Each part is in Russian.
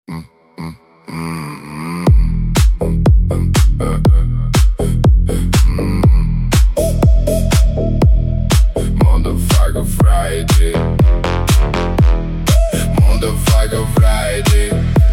Motherfucker Friday. Motherfucker Friday.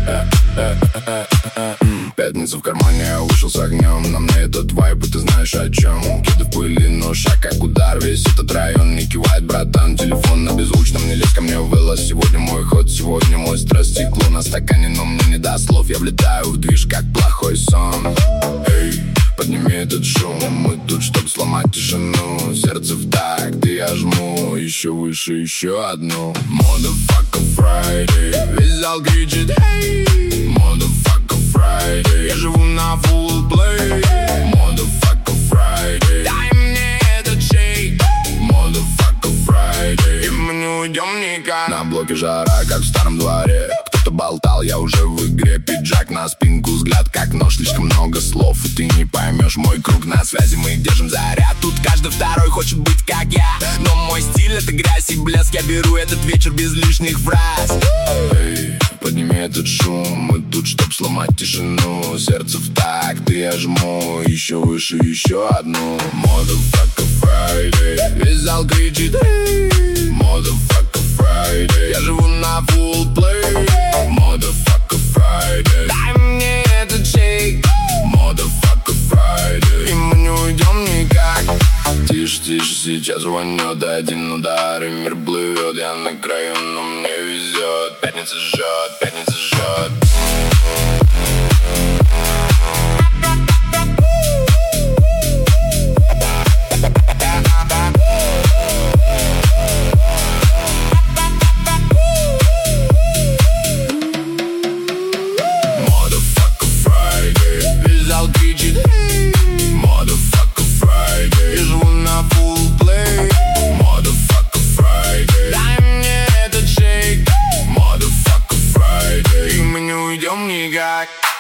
Пятница в кармане, я вышел с огнем. На мне этот вайб, и ты знаешь о чем. Кеды в пыли, но шаг как удар. Весь этот район не кивает, братан. Телефон на беззвучном, не лезь ко мне в вылаз. Сегодня мой ход, сегодня мой стресс. Стекло на стакане, но мне не даст слов. Я влетаю в движ, как плохой сон. Эй, подними этот шум. Мы тут, чтоб сломать тишину. Сердце в такт, и я жму. Еще выше, еще одну. Motherfucker Friday. Весь зал кричит эй. Motherfucker Friday. Я живу на full play. Motherfucker Friday. Дай мне этот шейк. Motherfucker Friday. И мы не уйдем никак. На блоке жара, как в старом дворе. Кто-то болтал, я уже в игре. Пиджак на спинку, взгляд как нож. Слишком много слов, и ты не поймешь. Мой круг на связи, мы держим заряд. Тут каждый второй хочет быть как я. Но мой стиль — это грязь и блеск. Я беру этот вечер без лишних фраз. Эй, подними этот шум. Мы тут, чтоб сломать тишину. Сердце в такт, и я жму. Еще выше, еще одну. Motherfucker Friday. Весь зал кричит эй. Motherfucker Friday. Я живу на full play. Motherfucker Friday. Дай мне этот шейк. Motherfucker Friday. И мы не уйдем никак. Тише, тише, сейчас звонит один удар, и мир плывет. Я на краю, но мне везет. Пятница жжет, пятница жжет. Никак.